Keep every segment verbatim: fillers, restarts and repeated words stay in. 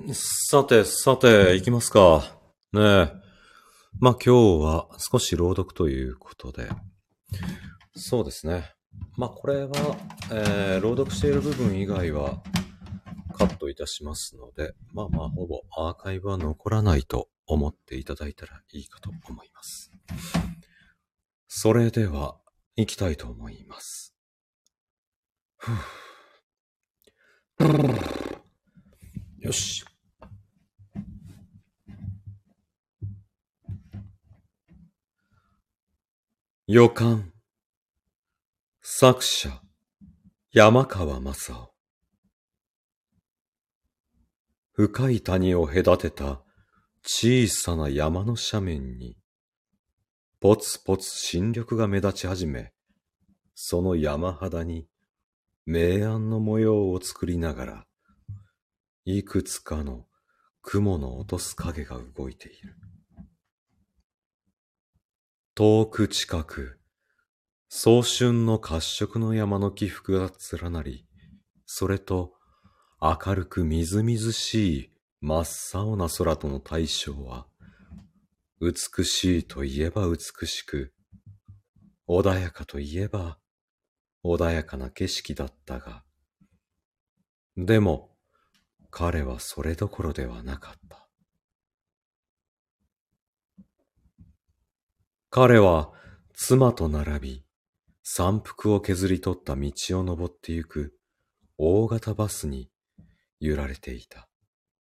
さて、さて、行きますか。ねえ。まあ、今日は少し朗読ということで。そうですね。まあ、これは、えー、朗読している部分以外はカットいたしますので、まあまあ、ほぼアーカイブは残らないと思っていただいたらいいかと思います。それでは、行きたいと思います。ふぅよし。予感。作者、山川正夫。深い谷を隔てた小さな山の斜面に、ポツポツ新緑が目立ち始め、その山肌に明暗の模様を作りながら、いくつかの雲の落とす影が動いている。遠く近く、早春の褐色の山の起伏が連なり、それと明るくみずみずしい真っ青な空との対照は、美しいといえば美しく、穏やかといえば穏やかな景色だったが、でも彼はそれどころではなかった。彼は妻と並び、山腹を削り取った道を登ってゆく大型バスに揺られていた。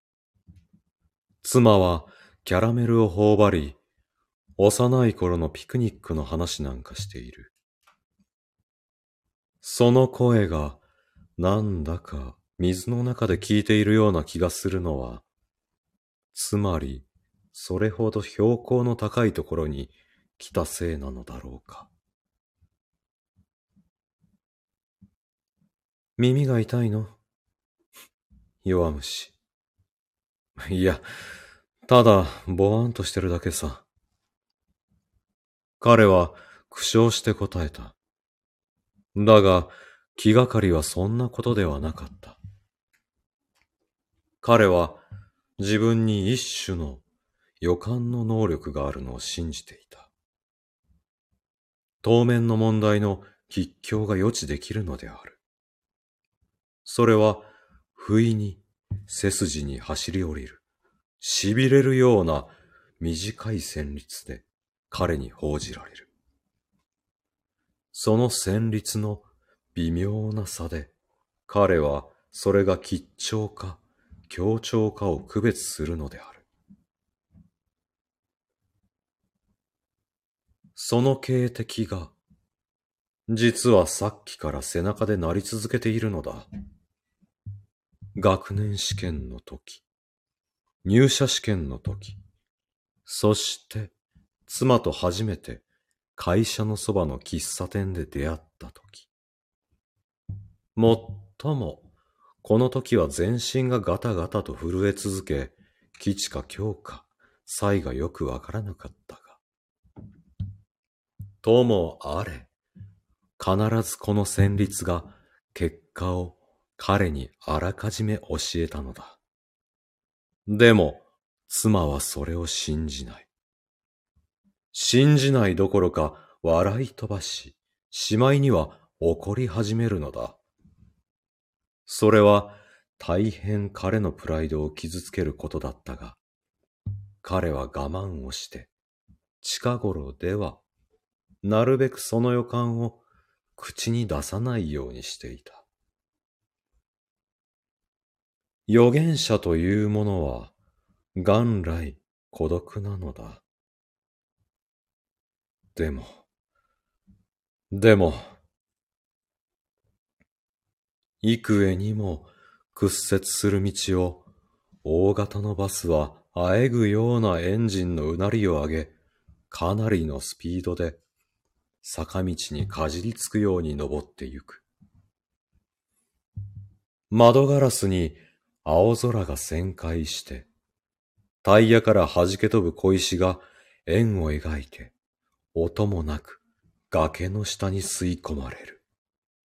妻はキャラメルを頬張り、幼い頃のピクニックの話なんかしている。その声がなんだか水の中で聞いているような気がするのは、つまりそれほど標高の高いところに来たせいなのだろうか。耳が痛いの？弱虫。いや、ただぼわんとしてるだけさ。彼は苦笑して答えた。だが気がかりはそんなことではなかった。彼は自分に一種の予感の能力があるのを信じていた。当面の問題の吉凶が予知できるのである。それは不意に背筋に走り降りる、痺れるような短い旋律で彼に報じられる。その旋律の微妙な差で彼はそれが吉兆か強調かを区別するのである。その警笛が実はさっきから背中で鳴り続けているのだ。学年試験の時、入社試験の時、そして妻と初めて会社のそばの喫茶店で出会った時。もっとも、この時は全身がガタガタと震え続け、吉か凶か、差がよくわからなかったが。ともあれ、必ずこの旋律が結果を彼にあらかじめ教えたのだ。でも、妻はそれを信じない。信じないどころか笑い飛ばし、しまいには怒り始めるのだ。それは大変彼のプライドを傷つけることだったが、彼は我慢をして、近頃では、なるべくその予感を口に出さないようにしていた。預言者というものは、元来孤独なのだ。でも、でも、幾重にも屈折する道を、大型のバスはあえぐようなエンジンのうなりを上げ、かなりのスピードで坂道にかじりつくように登ってゆく。窓ガラスに青空が旋回して、タイヤから弾け飛ぶ小石が円を描いて、音もなく崖の下に吸い込まれる。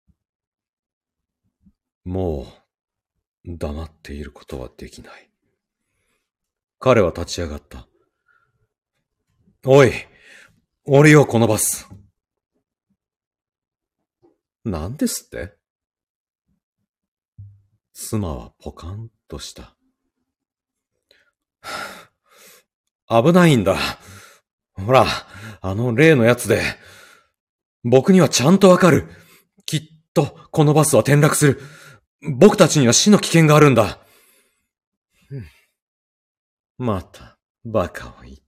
もう黙っていることはできない。 彼は立ち上がった。おい、降りようこのバス。何ですって？妻はポカンとした。危ないんだ。ほら、あの例のやつで。僕にはちゃんとわかる。きっとこのバスは転落する。僕たちには死の危険があるんだ。また、バカを言って。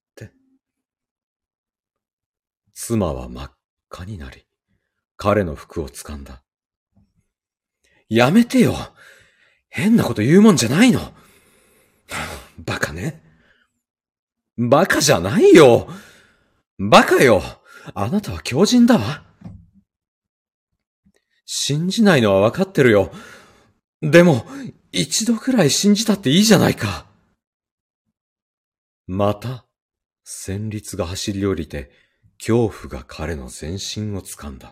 妻は真っ赤になり、彼の服を掴んだ。やめてよ。変なこと言うもんじゃないの。バカね。バカじゃないよ。バカよ。あなたは狂人だわ。信じないのはわかってるよ。でも、一度くらい信じたっていいじゃないか。また、旋律が走り降りて、恐怖が彼の全身を掴んだ。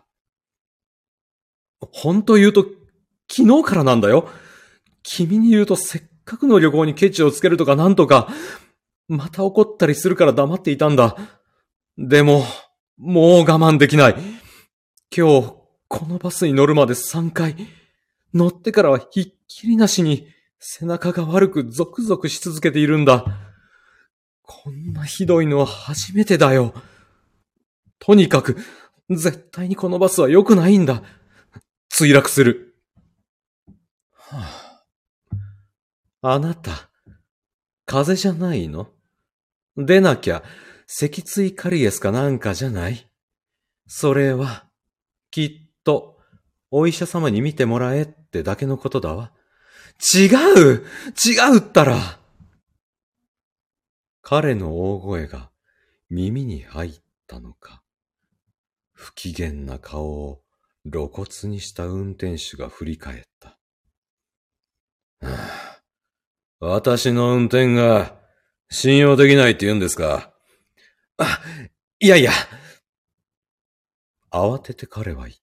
本当言うと、昨日からなんだよ。君に言うとせっかくの旅行にケチをつけるとかなんとか、また怒ったりするから黙っていたんだ。でも、もう我慢できない。今日、このバスに乗るまでさんかい、乗ってからはひっきりなしに背中が悪くゾクゾクし続けているんだ。こんなひどいのは初めてだよ。とにかく、絶対にこのバスは良くないんだ。墜落する。はあ、あなた、風邪じゃないの？でなきゃ、脊椎カリエスかなんかじゃない？それは、きっと、お医者様に見てもらえってだけのことだわ。違う！違うったら！彼の大声が耳に入ったのか。不機嫌な顔を露骨にした運転手が振り返った。はあ、私の運転が信用できないって言うんですか？あ、いやいや。慌てて彼は言った。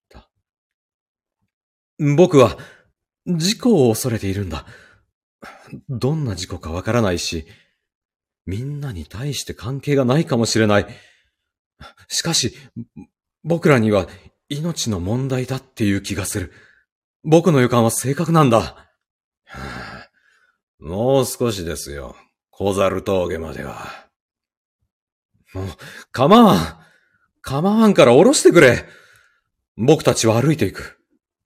僕は事故を恐れているんだ。どんな事故かわからないし、みんなに対して関係がないかもしれない。しかし、僕らには命の問題だっていう気がする。僕の予感は正確なんだ。はあ、もう少しですよ。小猿峠までは。もう、構わん。構わんから降ろしてくれ。僕たちは歩いていく。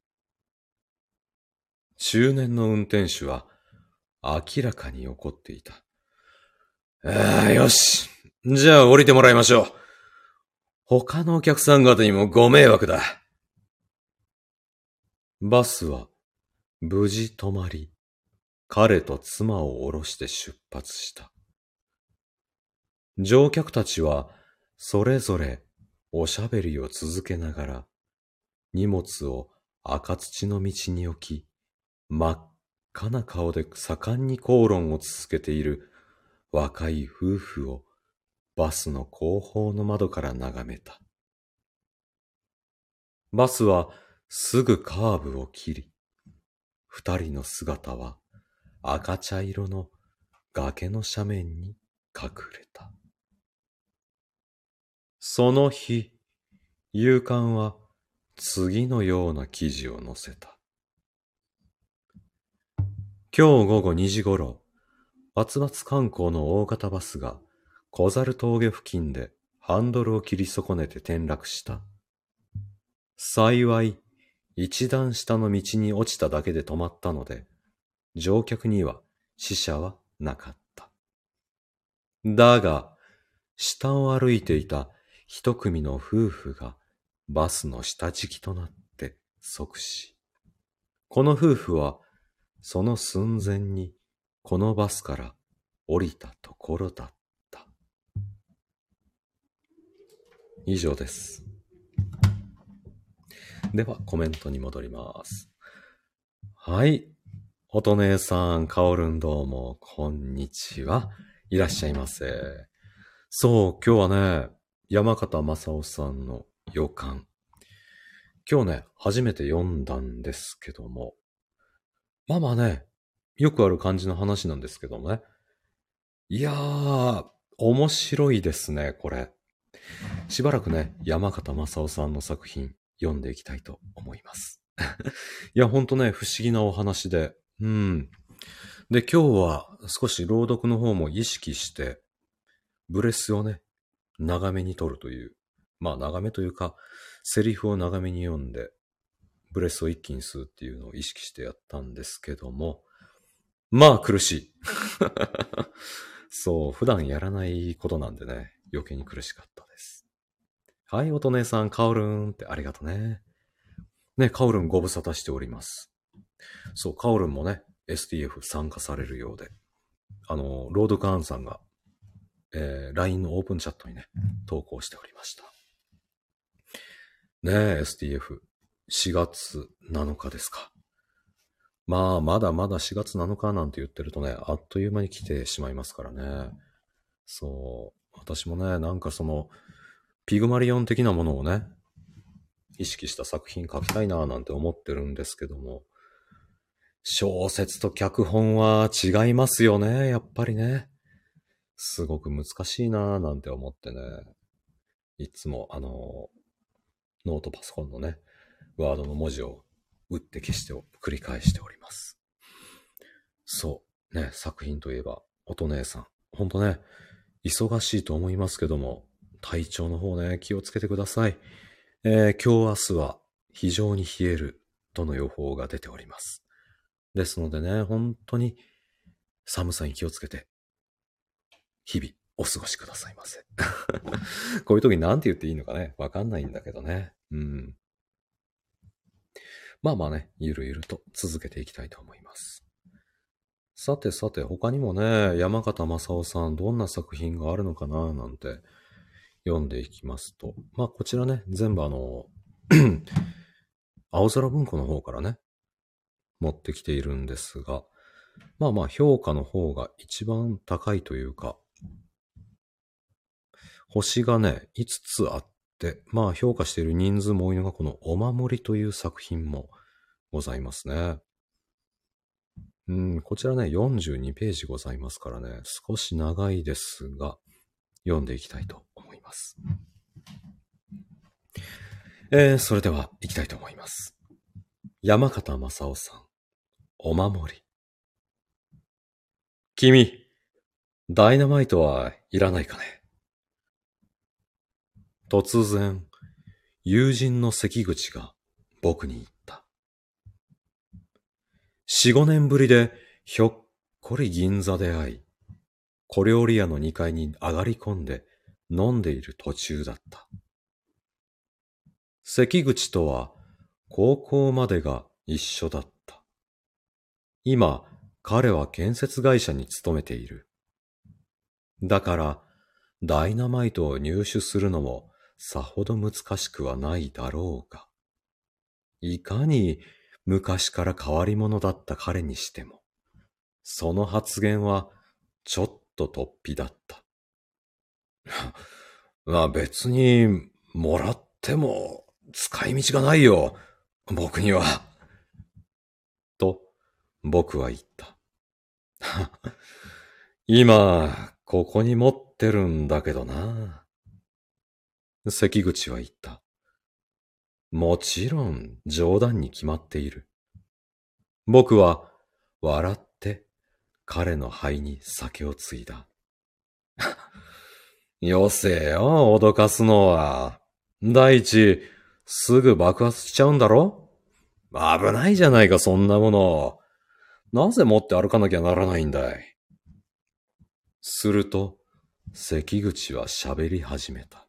中年の運転手は明らかに怒っていた。ああ、よし。じゃあ降りてもらいましょう。他のお客さん方にもご迷惑だ。バスは無事止まり、彼と妻を降ろして出発した。乗客たちはそれぞれおしゃべりを続けながら、荷物を赤土の道に置き、真っ赤な顔で盛んに口論を続けている若い夫婦をバスの後方の窓から眺めた。バスはすぐカーブを切り、二人の姿は赤茶色の崖の斜面に隠れた。その日、夕刊は次のような記事を載せた。今日午後にじ頃、松松観光の大型バスが小猿峠付近でハンドルを切り損ねて転落した。幸い、一段下の道に落ちただけで止まったので、乗客には死者はなかった。だが、下を歩いていた一組の夫婦がバスの下敷きとなって即死。この夫婦はその寸前にこのバスから降りたところだった。以上です。ではコメントに戻ります。はい。音姉さん、かおるんどうも、こんにちは。いらっしゃいませ。そう、今日はね、山形正夫さんの予感。今日ね、初めて読んだんですけども。まあまあね、よくある感じの話なんですけどもね。 いやー、面白いですね、これ。しばらくね、山形正夫さんの作品読んでいきたいと思います。いや、ほんとね、不思議なお話で。うん。で、今日は少し朗読の方も意識して、ブレスをね、長めに取るという。まあ、長めというか、セリフを長めに読んで、ブレスを一気に吸うっていうのを意識してやったんですけども、まあ苦しい。そう、普段やらないことなんでね、余計に苦しかったです。はい、おとねさん、カオルンってありがとね。ね、カオルンご無沙汰しております。そう、カオルンもね、エスティーエフ 参加されるようで、あの、ロードカーンさんが、えー、ライン のオープンチャットにね、投稿しておりました。ねえ、エスティーエフ、しがつなのかですか。まあ、まだまだしがつなのかなんて言ってるとね、あっという間に来てしまいますからね。そう。私もね、なんかその、ピグマリオン的なものをね、意識した作品書きたいなぁなんて思ってるんですけども、小説と脚本は違いますよね、やっぱりね。すごく難しいなぁなんて思ってね、いつもあの、ノートパソコンのね、ワードの文字を打って消して繰り返しております。そう。ね、作品といえば、音姉さん。ほんとね、忙しいと思いますけども、体調の方ね、気をつけてください。えー、今日明日は非常に冷えるとの予報が出ております。ですのでね、本当に寒さに気をつけて、日々お過ごしくださいませ。こういう時なんて言っていいのかね、わかんないんだけどね。うん。まあまあね、ゆるゆると続けていきたいと思います。さてさて、他にもね、山形正夫さん、どんな作品があるのかななんて読んでいきますと。まあこちらね、全部あの、青空文庫の方からね、持ってきているんですが、まあまあ評価の方が一番高いというか、星がね、いつつあって、まあ評価している人数も多いのがこのお守りという作品もございますね。うん、こちらね、よんじゅうにページございますからね、少し長いですが、読んでいきたいと思います。えー、それでは行きたいと思います。山形正夫さん、お守り。君、ダイナマイトはいらないかね。突然、友人の関口が僕に言った。四五年ぶりでひょっこり銀座で会い、小料理屋の二階に上がり込んで飲んでいる途中だった。関口とは高校までが一緒だった。今、彼は建設会社に勤めている。だから、ダイナマイトを入手するのもさほど難しくはないだろうが。いかに昔から変わり者だった彼にしても、その発言はちょっと突飛だった。まあ別に、もらっても使い道がないよ。僕には。と、僕は言った。今、ここに持ってるんだけどな。関口は言った。もちろん冗談に決まっている。僕は笑って彼の肺に酒をついだ。よせよ、脅かすのは。第一、すぐ爆発しちゃうんだろ？危ないじゃないか、そんなもの。なぜ持って歩かなきゃならないんだい。すると、関口は喋り始めた。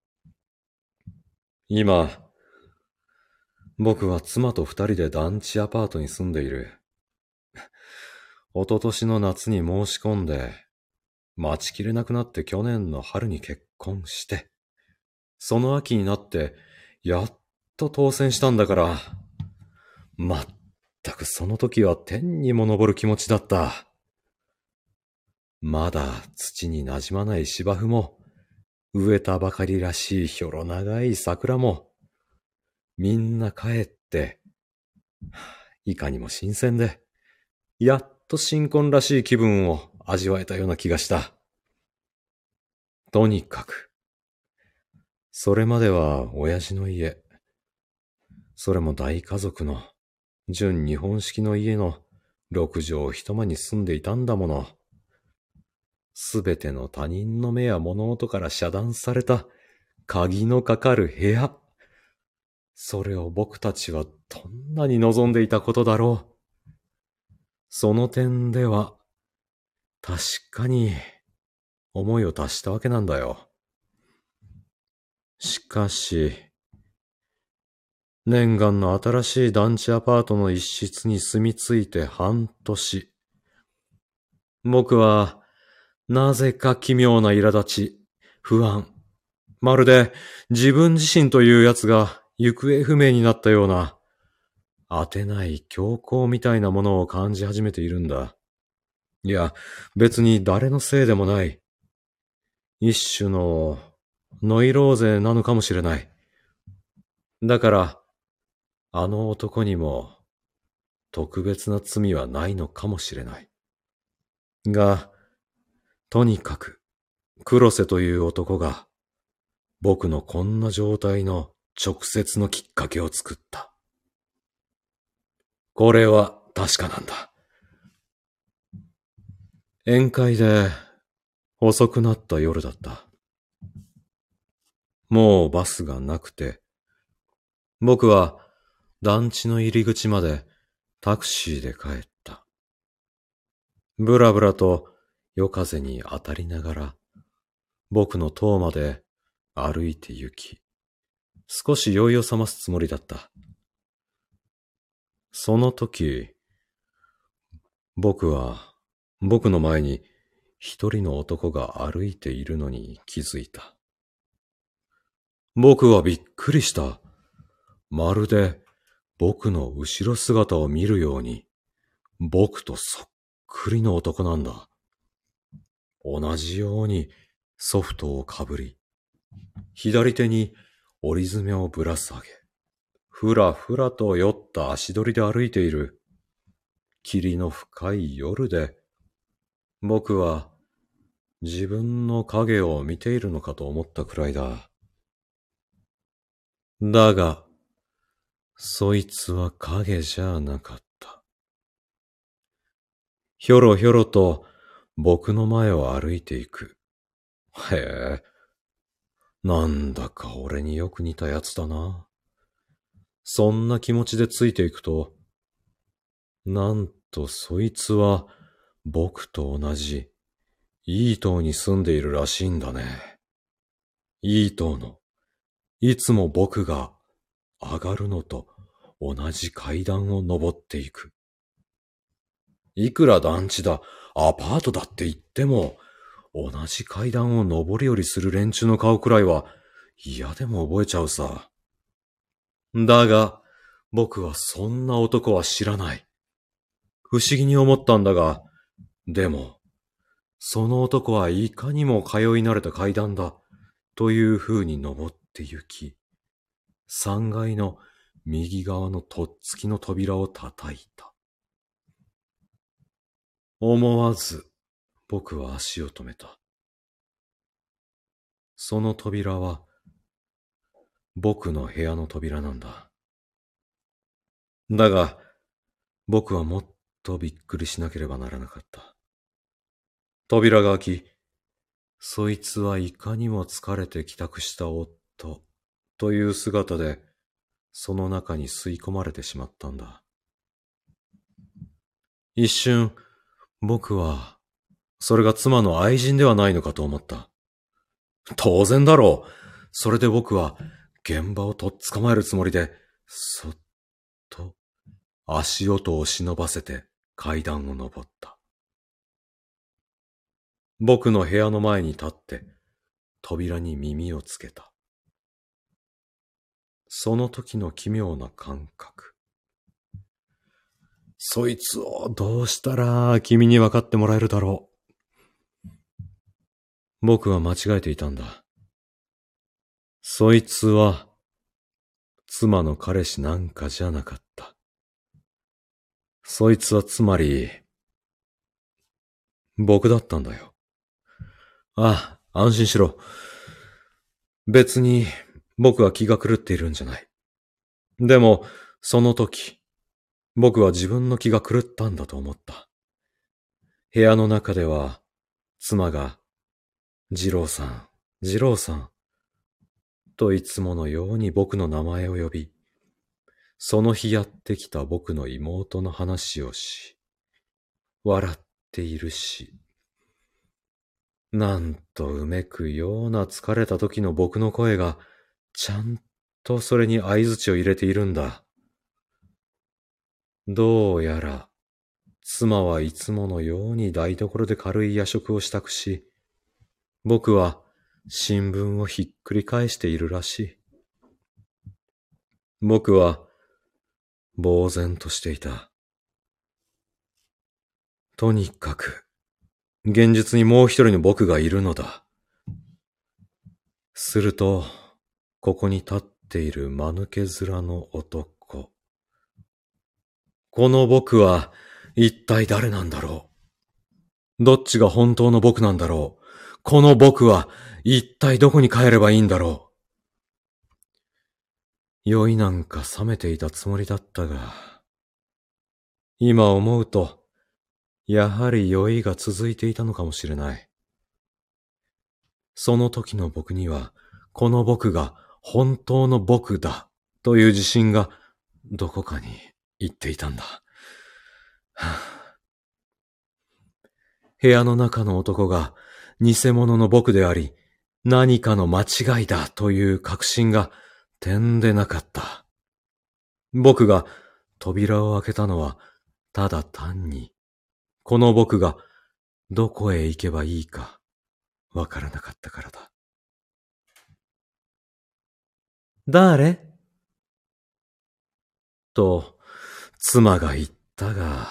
今、僕は妻と二人で団地アパートに住んでいる。一昨年の夏に申し込んで、待ちきれなくなって去年の春に結婚して、その秋になって、やっと当選したんだから、まったくその時は天にも昇る気持ちだった。まだ土に馴染まない芝生も、植えたばかりらしいひょろ長い桜も、みんな帰って、いかにも新鮮で、やっと新婚らしい気分を味わえたような気がした。とにかく、それまでは親父の家、それも大家族の、純日本式の家の六畳一間に住んでいたんだもの。すべての他人の目や物音から遮断された鍵のかかる部屋。それを僕たちはどんなに望んでいたことだろう。その点では、確かに思いを達したわけなんだよ。しかし、念願の新しい団地アパートの一室に住み着いて半年。僕は、なぜか奇妙な苛立ち、不安。まるで自分自身というやつが行方不明になったような、当てない強行みたいなものを感じ始めているんだ。いや、別に誰のせいでもない。一種のノイローゼなのかもしれない。だから、あの男にも特別な罪はないのかもしれない。が、とにかく、黒瀬という男が、僕のこんな状態の直接のきっかけを作った。これは確かなんだ。宴会で遅くなった夜だった。もうバスがなくて、僕は団地の入り口までタクシーで帰った。ぶらぶらと夜風に当たりながら、僕の塔まで歩いて行き、少し酔いを覚ますつもりだった。その時、僕は僕の前に一人の男が歩いているのに気づいた。僕はびっくりした。まるで僕の後ろ姿を見るように、僕とそっくりの男なんだ。同じようにソフトをかぶり、左手に折り爪をぶら下げ、ふらふらと酔った足取りで歩いている。霧の深い夜で、僕は自分の影を見ているのかと思ったくらいだ。だが、そいつは影じゃなかった。ひょろひょろと僕の前を歩いていく。へえ、なんだか俺によく似たやつだな。そんな気持ちでついていくと、なんとそいつは僕と同じイートーに住んでいるらしいんだね。イートーの、いつも僕が上がるのと同じ階段を登っていく。いくら団地だ、アパートだって言っても、同じ階段を登り降りする連中の顔くらいは嫌でも覚えちゃうさ。だが、僕はそんな男は知らない。不思議に思ったんだが、でも、その男はいかにも通い慣れた階段だ、という風に登って行き、三階の右側のとっつきの扉を叩いた。思わず僕は足を止めた。その扉は僕の部屋の扉なんだ。だが僕はもっとびっくりしなければならなかった。扉が開き、そいつはいかにも疲れて帰宅した夫という姿でその中に吸い込まれてしまったんだ。一瞬僕はそれが妻の愛人ではないのかと思った。当然だろう。それで僕は現場をとっ捕まえるつもりで、そっと足音を忍ばせて階段を登った。僕の部屋の前に立って扉に耳をつけた。その時の奇妙な感覚。そいつをどうしたら君に分かってもらえるだろう。僕は間違えていたんだ。そいつは妻の彼氏なんかじゃなかった。そいつはつまり僕だったんだよ。ああ、安心しろ。別に僕は気が狂っているんじゃない。でも、その時、僕は自分の気が狂ったんだと思った。部屋の中では、妻が、二郎さん、二郎さん、といつものように僕の名前を呼び、その日やってきた僕の妹の話をし、笑っているし、なんとうめくような疲れた時の僕の声が、ちゃんとそれに相槌を入れているんだ。どうやら、妻はいつものように台所で軽い夜食を支度し、僕は新聞をひっくり返しているらしい。僕は呆然としていた。とにかく、現実にもう一人の僕がいるのだ。すると、ここに立っている間抜け面の男。この僕は一体誰なんだろう。どっちが本当の僕なんだろう。この僕は一体どこに帰ればいいんだろう。酔いなんか覚めていたつもりだったが、今思うと、やはり酔いが続いていたのかもしれない。その時の僕には、この僕が本当の僕だという自信がどこかに言っていたんだ。はあ、部屋の中の男が偽物の僕であり、何かの間違いだという確信が点でなかった。僕が扉を開けたのはただ単に、この僕がどこへ行けばいいかわからなかったからだ。誰？と、妻が言ったが、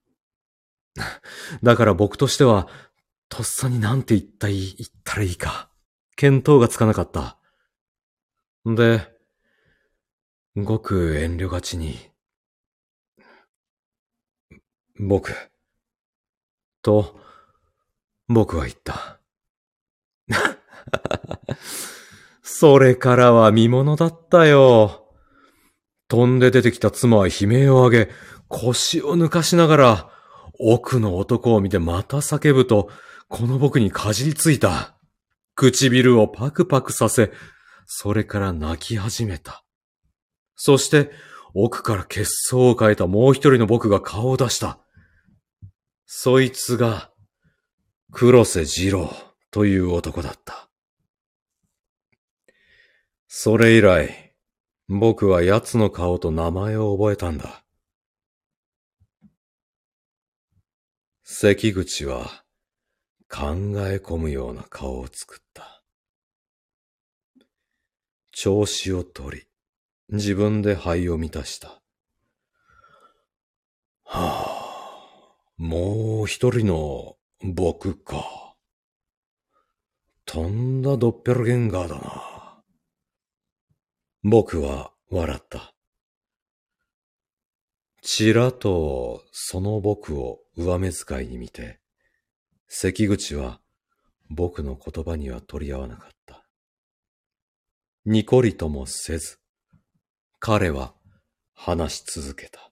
だから僕としては、とっさになんて言ったい、言ったらいいか、見当がつかなかった。で、ごく遠慮がちに、僕、と、僕は言った。それからは見物だったよ。飛んで出てきた妻は悲鳴を上げ、腰を抜かしながら、奥の男を見てまた叫ぶと、この僕にかじりついた。唇をパクパクさせ、それから泣き始めた。そして、奥から血相を変えたもう一人の僕が顔を出した。そいつが、黒瀬二郎という男だった。それ以来、僕は奴の顔と名前を覚えたんだ。関口は考え込むような顔を作った。調子を取り、自分で肺を満たした。はあ、もう一人の僕か。とんだドッペルゲンガーだな。僕は笑った。ちらとその僕を上目遣いに見て、関口は僕の言葉には取り合わなかった。にこりともせず、彼は話し続けた。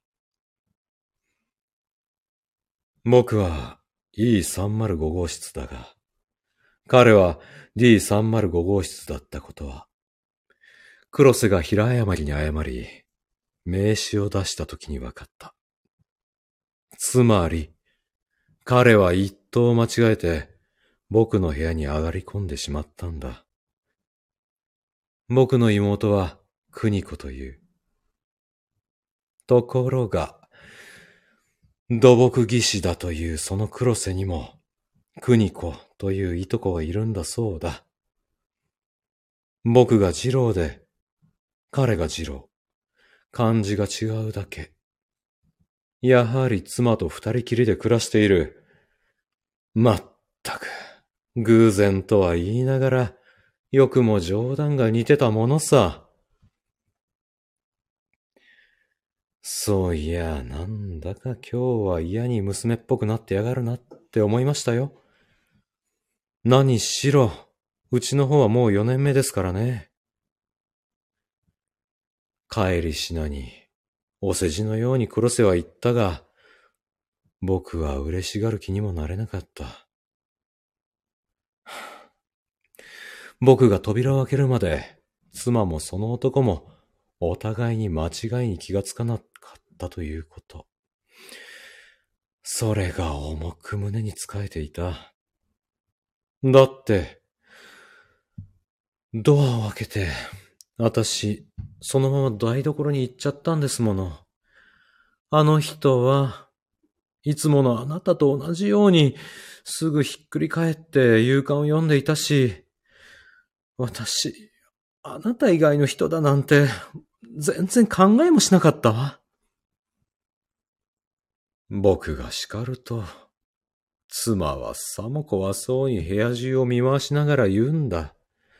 僕は イーさんまるご 号室だが、彼は ディーさんまるご 号室だったことは、黒瀬が平誤りに謝り、名刺を出した時に分かった。つまり、彼は一等間違えて、僕の部屋に上がり込んでしまったんだ。僕の妹は、邦子という。ところが、土木技師だというその黒瀬にも、邦子といういとこがいるんだそうだ。僕が二郎で、彼が二郎。漢字が違うだけ。やはり妻と二人きりで暮らしている。まったく、偶然とは言いながら、よくも冗談が似てたものさ。そういや、なんだか今日は嫌に娘っぽくなってやがるなっって思いましたよ。何しろ、うちの方はもうよねんめですからね。帰りしなに、お世辞のように黒瀬は言ったが、僕は嬉しがる気にもなれなかった。僕が扉を開けるまで、妻もその男もお互いに間違いに気がつかなかったということ。それが重く胸につかえていた。だって、ドアを開けて、私、そのまま台所に行っちゃったんですもの。あの人は、いつものあなたと同じように、すぐひっくり返って夕刊を読んでいたし、私、あなた以外の人だなんて、全然考えもしなかったわ。僕が叱ると、妻はさも怖そうに部屋中を見回しながら言うんだ。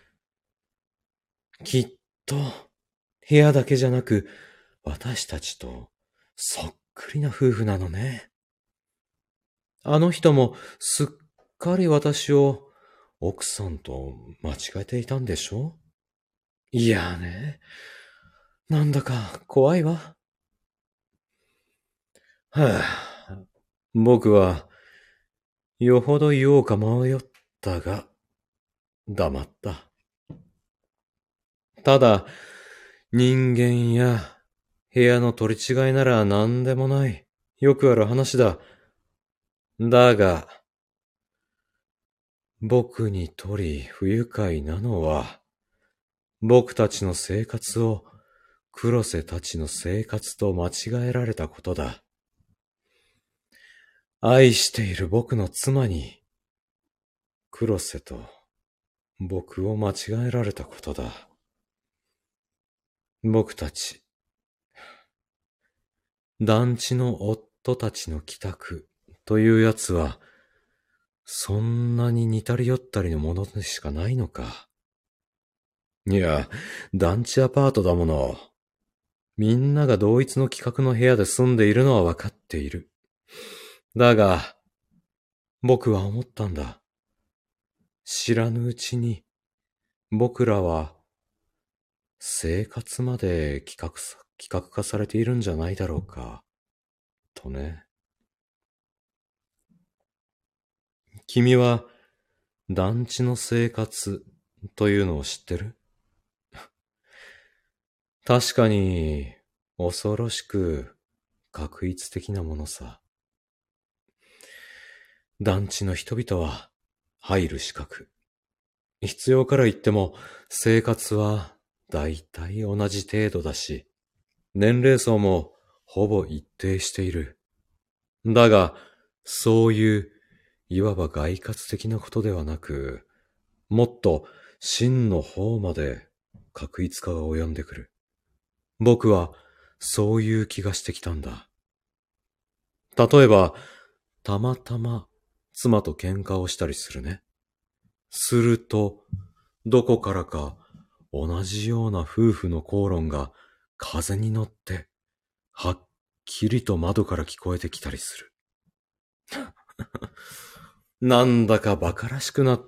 きっと、部屋だけじゃなく、私たちとそっくりな夫婦なのね。あの人もすっかり私を奥さんと間違えていたんでしょ？いやね、なんだか怖いわ。はあ、僕はよほど言おうか迷ったが、黙った。ただ、人間や部屋の取り違いなら何でもない。よくある話だ。だが、僕にとり不愉快なのは、僕たちの生活を黒瀬たちの生活と間違えられたことだ。愛している僕の妻に、黒瀬と僕を間違えられたことだ。僕たち、団地の夫たちの帰宅というやつは、そんなに似たり寄ったりのものでしかないのか。いや、団地アパートだもの。みんなが同一の規格の部屋で住んでいるのはわかっている。だが、僕は思ったんだ。知らぬうちに、僕らは、生活まで規格さ、規格化されているんじゃないだろうか、とね。君は、団地の生活というのを知ってる？確かに、恐ろしく、画一的なものさ。団地の人々は、入る資格。必要から言っても、生活は、だいたい同じ程度だし、年齢層も、ほぼ一定している。だが、そういう、いわば概括的なことではなく、もっと真の方まで画一化が及んでくる。僕はそういう気がしてきたんだ。例えば、たまたま妻と喧嘩をしたりするね。すると、どこからか同じような夫婦の口論が風に乗って、はっきりと窓から聞こえてきたりする。なんだか馬鹿らしくなって、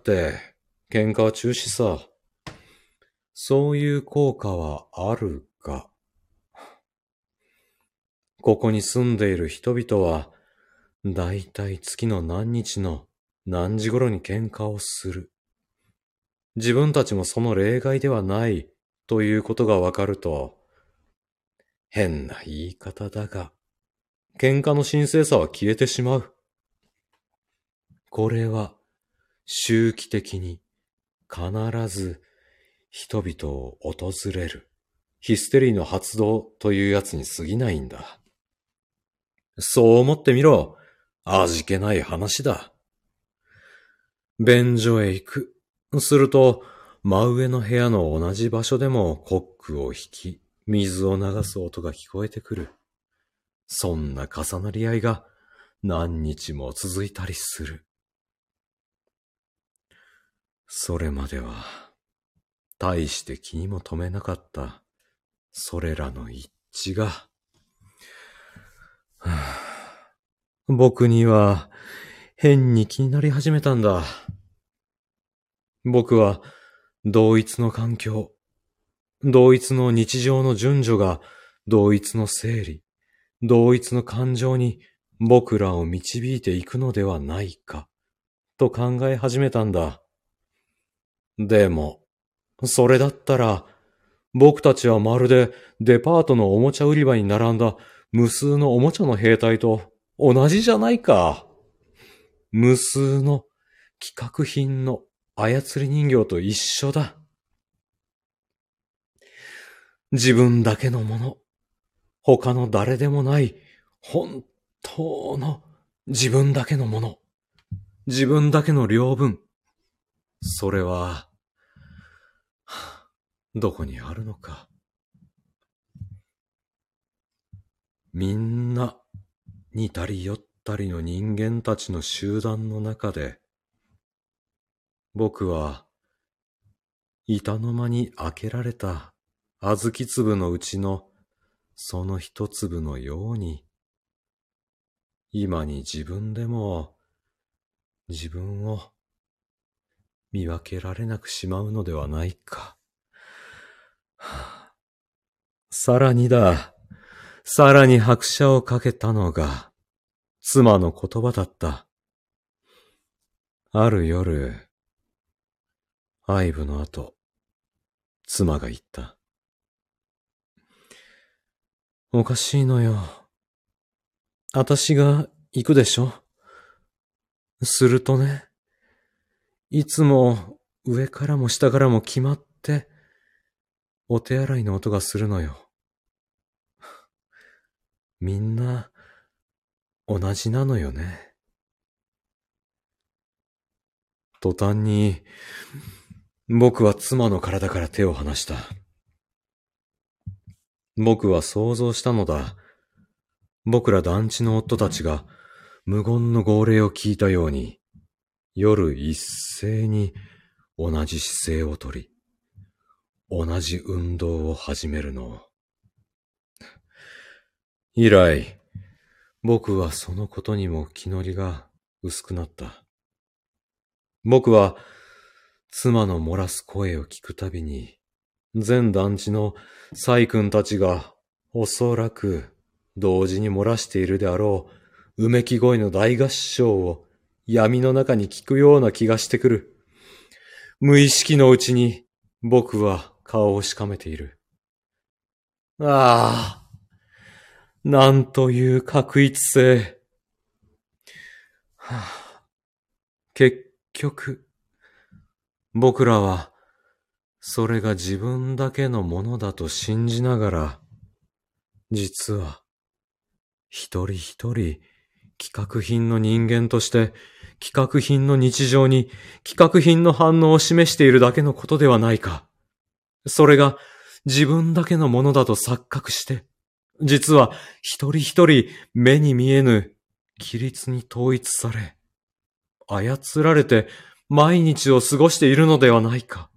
喧嘩は中止さ。そういう効果はあるが、ここに住んでいる人々は、だいたい月の何日の何時頃に喧嘩をする。自分たちもその例外ではないということがわかると、変な言い方だが、喧嘩の神聖さは消えてしまう。これは、周期的に必ず人々を訪れるヒステリーの発動というやつに過ぎないんだ。そう思ってみろ。味気ない話だ。便所へ行く。すると、真上の部屋の同じ場所でもコックを引き、水を流す音が聞こえてくる。そんな重なり合いが何日も続いたりする。それまでは、大して気にも留めなかった、それらの一致が、はあ、僕には変に気になり始めたんだ。僕は同一の環境、同一の日常の順序が同一の整理、同一の感情に僕らを導いていくのではないか、と考え始めたんだ。でも、それだったら、僕たちはまるでデパートのおもちゃ売り場に並んだ無数のおもちゃの兵隊と同じじゃないか。無数の企画品の操り人形と一緒だ。自分だけのもの、他の誰でもない本当の自分だけのもの、自分だけの領分。それは、どこにあるのか。みんな似たり寄ったりの人間たちの集団の中で、僕は板の間に開けられた小豆粒のうちのその一粒のように、今に自分でも自分を見分けられなくしまうのではないか。はあ、さらにだ、さらに拍車をかけたのが妻の言葉だった。ある夜、愛撫の後、妻が言った。おかしいのよ。あたしが行くでしょ。するとね、いつも上からも下からも決まってお手洗いの音がするのよ。みんな同じなのよね。途端に僕は妻の体から手を離した。僕は想像したのだ。僕ら団地の夫たちが無言の号令を聞いたように、夜一斉に同じ姿勢をとり、同じ運動を始めるのを。以来、僕はそのことにも気乗りが薄くなった。僕は妻の漏らす声を聞くたびに、全団地の細君たちがおそらく同時に漏らしているであろううめき声の大合唱を闇の中に聞くような気がしてくる。無意識のうちに僕は顔をしかめている。ああ、なんという確一性。はあ、結局、僕らはそれが自分だけのものだと信じながら、実は一人一人企画品の人間として企画品の日常に企画品の反応を示しているだけのことではないか。それが自分だけのものだと錯覚して、実は一人一人目に見えぬ規律に統一され、操られて毎日を過ごしているのではないか。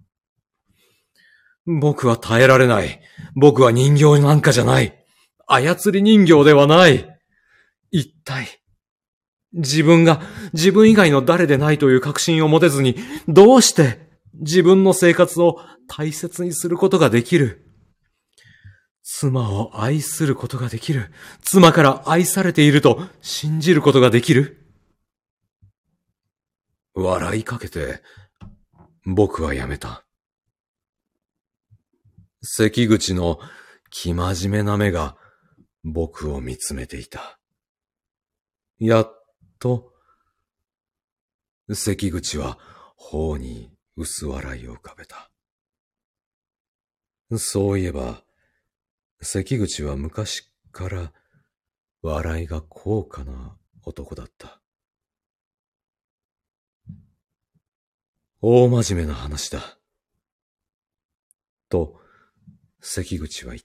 僕は耐えられない。僕は人形なんかじゃない。操り人形ではない。一体、自分が自分以外の誰でないという確信を持てずに、どうして自分の生活を大切にすることができる？妻を愛することができる。妻から愛されていると信じることができる。笑いかけて、僕はやめた。関口の生真面目な目が僕を見つめていた。やっと、関口は頬に薄笑いを浮かべた。そういえば、関口は昔から笑いが高価な男だった。大真面目な話だ。と、関口は言った。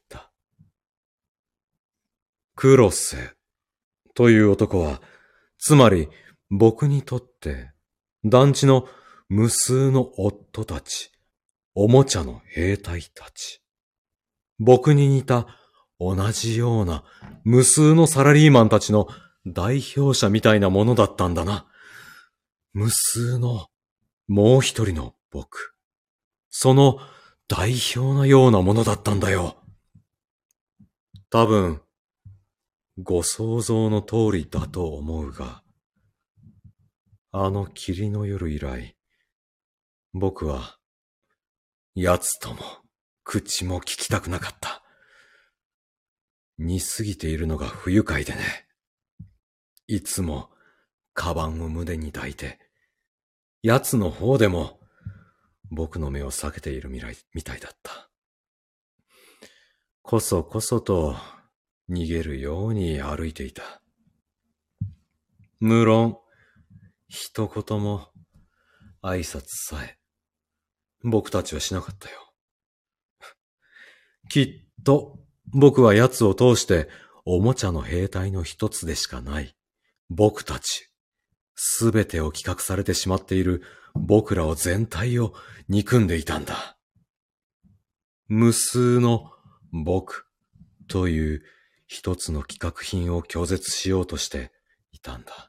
黒瀬という男は、つまり僕にとって団地の無数の夫たち、おもちゃの兵隊たち、僕に似た同じような無数のサラリーマンたちの代表者みたいなものだったんだな。 無数のもう一人の僕。その代表のようなものだったんだよ。多分、ご想像の通りだと思うが、あの霧の夜以来、僕は、奴とも口も聞きたくなかった。似すぎているのが不愉快でね。いつも、カバンを胸に抱いて、奴の方でも、僕の目を避けているみたい、みたいだった。こそこそと逃げるように歩いていた。無論、一言も挨拶さえ、僕たちはしなかったよ。きっと、僕は奴を通しておもちゃの兵隊の一つでしかない。僕たち、すべてを企画されてしまっている僕らを全体を憎んでいたんだ。無数の僕という一つの企画品を拒絶しようとしていたんだ。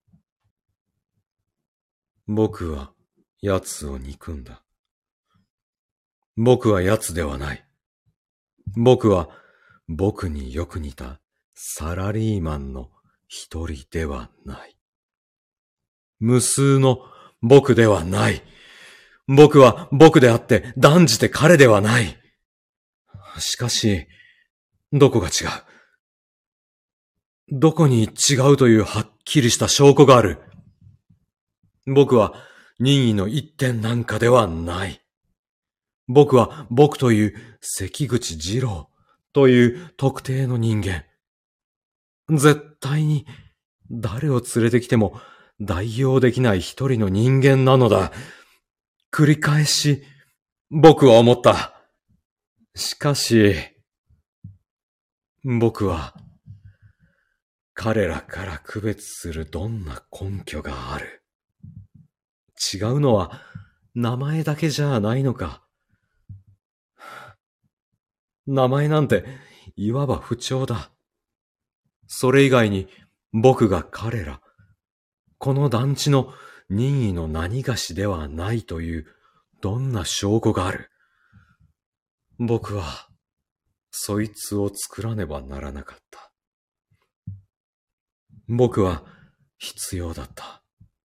僕は奴を憎んだ。僕は奴ではない。僕は僕によく似たサラリーマンの一人ではない。無数の僕ではない。僕は僕であって断じて彼ではない。しかし、どこが違う？どこに違うというはっきりした証拠がある。僕は任意の一点なんかではない。僕は僕という関口二郎という特定の人間。絶対に誰を連れてきても代用できない一人の人間なのだ。繰り返し僕は思った。しかし、僕は彼らから区別するどんな根拠がある。違うのは名前だけじゃないのか。名前なんていわば不調だ。それ以外に僕が彼ら、この団地の任意の何がしではないというどんな証拠がある。僕はそいつを作らねばならなかった。僕は必要だった。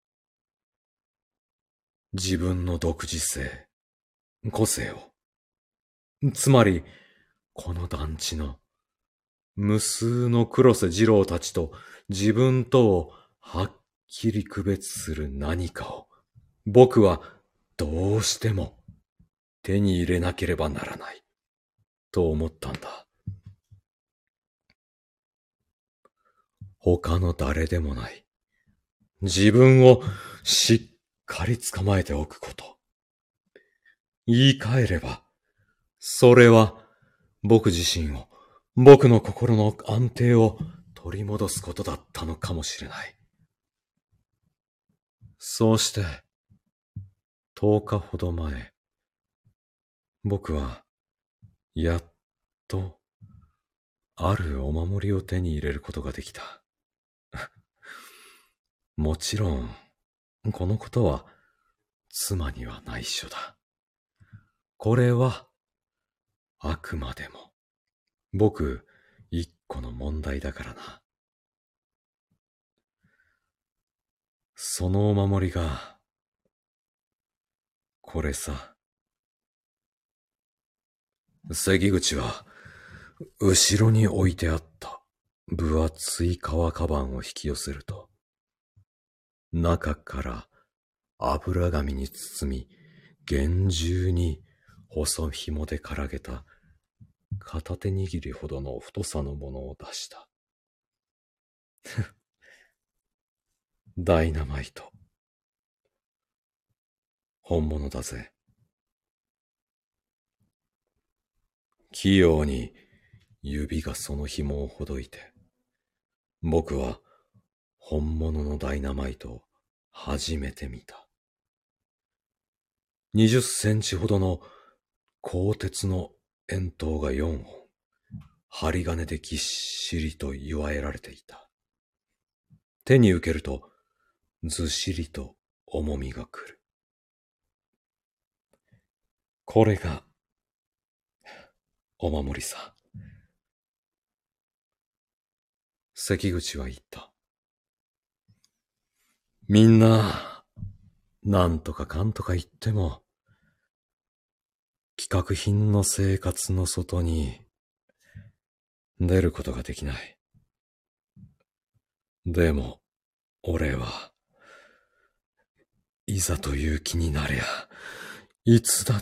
自分の独自性、個性を。つまり、この団地の無数の黒瀬二郎たちと自分とをはっきり区別する何かを僕はどうしても手に入れなければならないと思ったんだ。他の誰でもない自分をしっかり捕まえておくこと。言い換えれば、それは僕自身を、僕の心の安定を取り戻すことだったのかもしれない。そうして、十日ほど前、僕は、やっと、あるお守りを手に入れることができた。もちろん、このことは、妻には内緒だ。これは、あくまでも、僕一個の問題だからな。そのお守りが、これさ。関口は、後ろに置いてあった分厚い革カバンを引き寄せると、中から油紙に包み、厳重に細紐でからげた片手握りほどの太さのものを出した。ダイナマイト。本物だぜ。器用に指がその紐をほどいて、僕は本物のダイナマイトを初めて見た。二十センチほどの鋼鉄の円筒が四本、針金でぎっしりと祝えられていた。手に受けると、ずしりと重みが来る。これが、お守りさ。関口は言った。みんな、なんとかかんとか言っても、企画品の生活の外に出ることができない。でも、俺は、いざという気になりゃ、いつだって、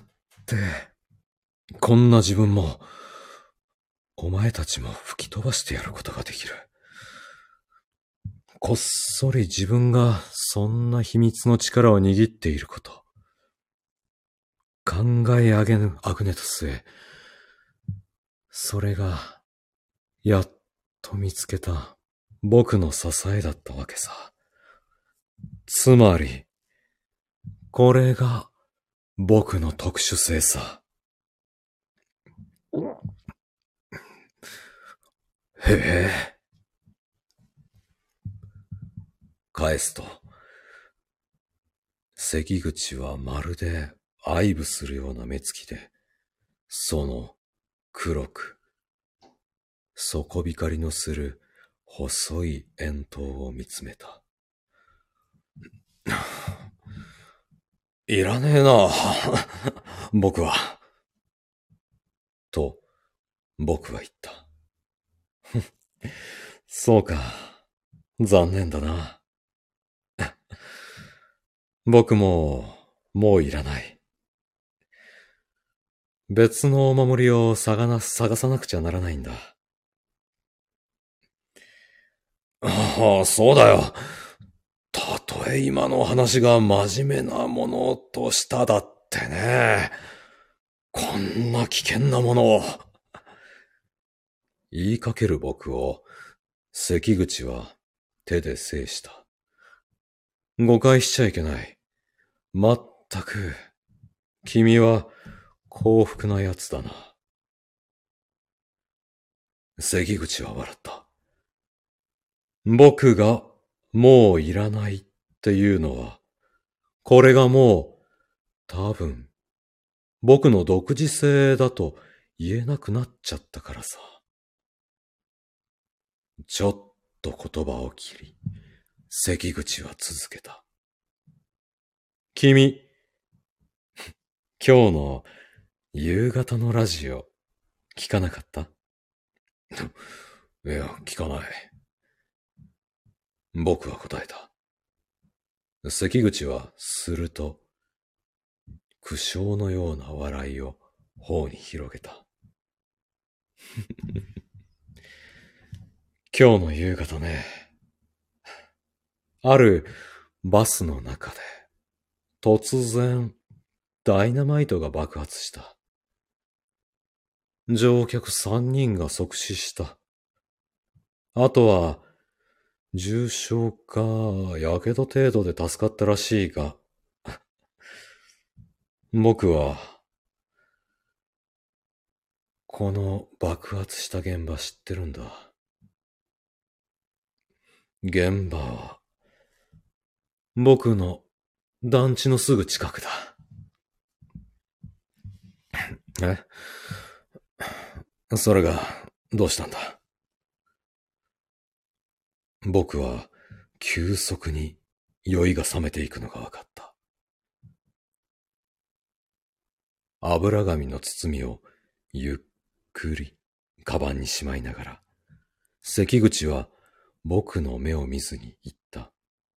こんな自分も、お前たちも吹き飛ばしてやることができる。こっそり自分がそんな秘密の力を握っていること。考えあげぬ、あぐねと末。それが、やっと見つけた僕の支えだったわけさ。つまり、これが僕の特殊性さ。へえ。返すと、関口はまるで愛撫するような目つきで、その黒く、底光りのする細い円筒を見つめた。いらねえな、僕は。と、僕は言った。そうか、残念だな。僕も、もういらない。別のお守りを探な、探さなくちゃならないんだ。ああ、そうだよ。たとえ今の話が真面目なものとしただってね。こんな危険なものを。言いかける僕を、関口は手で制した。誤解しちゃいけない。まったく、君は幸福な奴だな。関口は笑った。僕がもういらないっていうのは、これがもう多分僕の独自性だと言えなくなっちゃったからさ。ちょっと言葉を切り、関口は続けた。君、今日の夕方のラジオ聞かなかった？いや、聞かない。僕は答えた。関口はすると、苦笑のような笑いを頬に広げた。今日の夕方ね、あるバスの中で、突然、ダイナマイトが爆発した。乗客三人が即死した。あとは、重傷か、やけど程度で助かったらしいが、僕は、この爆発した現場知ってるんだ。現場は、僕の団地のすぐ近くだ。え？それが、どうしたんだ？僕は、急速に酔いが冷めていくのが分かった。油紙の包みをゆっくりカバンにしまいながら、関口は僕の目を見ずに言った。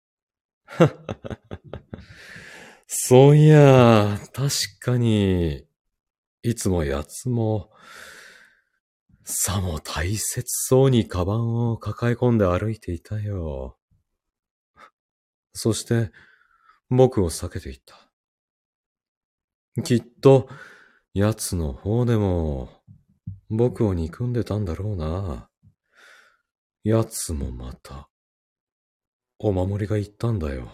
そういや、確かに、いつもやつも、さも大切そうにカバンを抱え込んで歩いていたよ。そして、僕を避けていった。きっと、奴の方でも、僕を憎んでたんだろうな。奴もまた、お守りが言ったんだよ。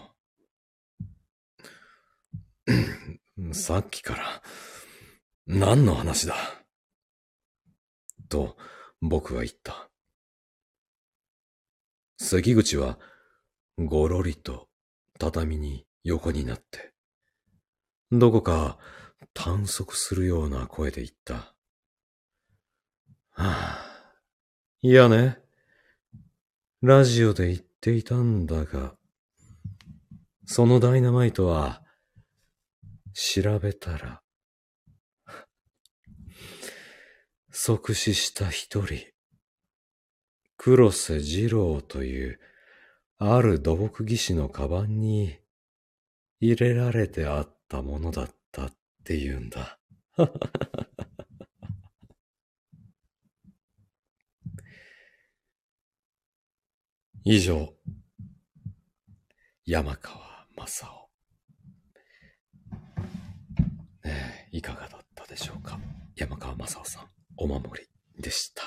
さっきから、何の話だ？と、僕は言った。関口は、ごろりと、畳に横になって、どこか短足するような声で言った。はあ、いやね、ラジオで言っていたんだが、そのダイナマイトは、調べたら、即死した一人、黒瀬二郎という、ある土木技師のカバンに入れられてあったものだったって言うんだ。以上、山川正夫。ねえ、いかがだったでしょうか。山川正夫さん、お守りでした。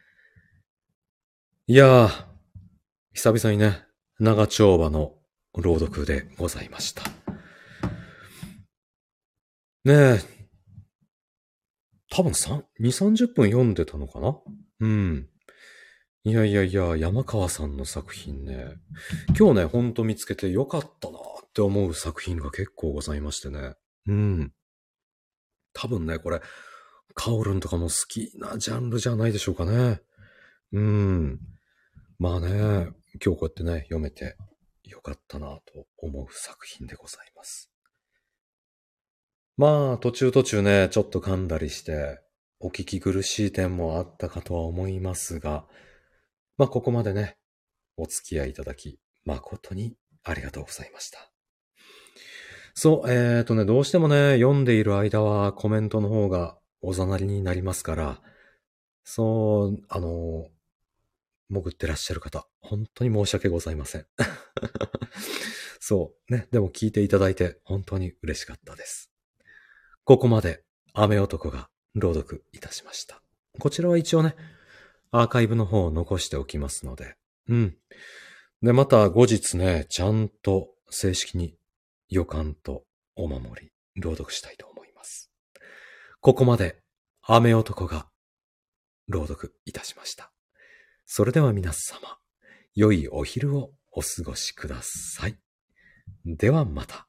いやー、久々にね、長丁場の朗読でございました。ねえ、多分さん、に、さんじゅっぷん読んでたのかな？うん。いやいやいや、山川さんの作品ね、今日ね、ほんと見つけてよかったなって思う作品が結構ございましてね。うん。多分ね、これ、カオルンとかも好きなジャンルじゃないでしょうかね。うん。まあね、今日こうやってね、読めてよかったなと思う作品でございます。まあ、途中途中ね、ちょっと噛んだりして、お聞き苦しい点もあったかとは思いますが、まあ、ここまでね、お付き合いいただき、誠にありがとうございました。そう、えーとね、どうしてもね、読んでいる間はコメントの方がおざなりになりますから、そう、あの、潜ってらっしゃる方、本当に申し訳ございません。そう、ね、でも聞いていただいて本当に嬉しかったです。ここまで雨男が朗読いたしました。こちらは一応ね、アーカイブの方を残しておきますので、うん。で、また後日ね、ちゃんと正式に予感とお守り、朗読したいと思います。ここまで雨男が朗読いたしました。それでは皆様、良いお昼をお過ごしください。ではまた。